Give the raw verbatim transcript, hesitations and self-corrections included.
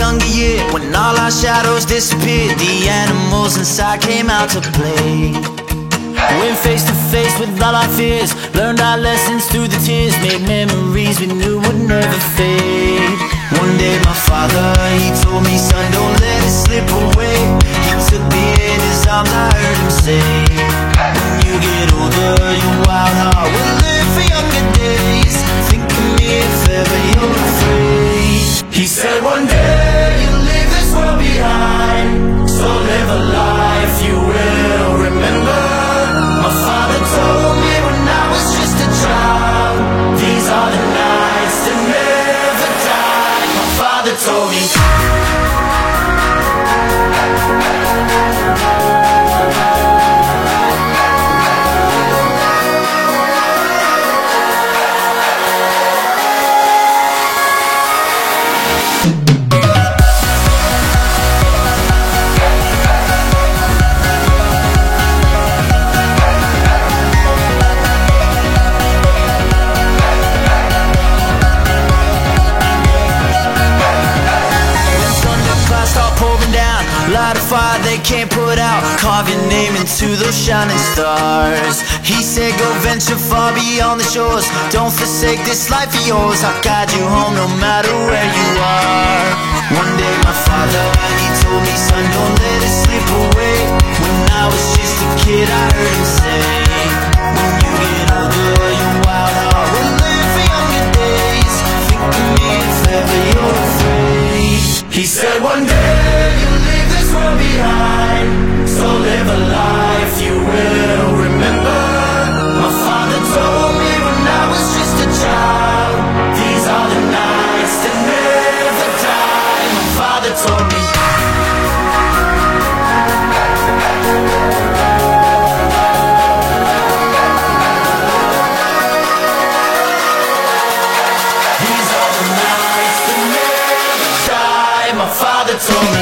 younger year, when all our shadows disappeared, the animals inside came out to play. Went face to face with all our fears, learned our lessons through the tears, made memories we knew would never fade. One day my father, he told me, son, don't let it slip away. He took me in his arms, I heard him say, when you get older, your wild heart will live for younger days. Think of me if ever you're afraid. He said one day you'll leave this world behind, so live a life you will remember. My father told me when I was just a child, these are the nights that never die. My father told me. Light a fire they can't put out, carve your name into those shining stars. He said go venture far beyond the shores, don't forsake this life of yours. I'll guide you home no matter where you are. One day my father, he told me, son, don't let it slip away. When I was just a kid I heard him say, when you get older your wild heart will live for younger days. Think of me if ever you're afraid. He said one day you'll leave this world behind, so live a life you will remember. My father told me when I was just a child, these are the nights that never die. My father told me. These are the nights that never die. My father told me.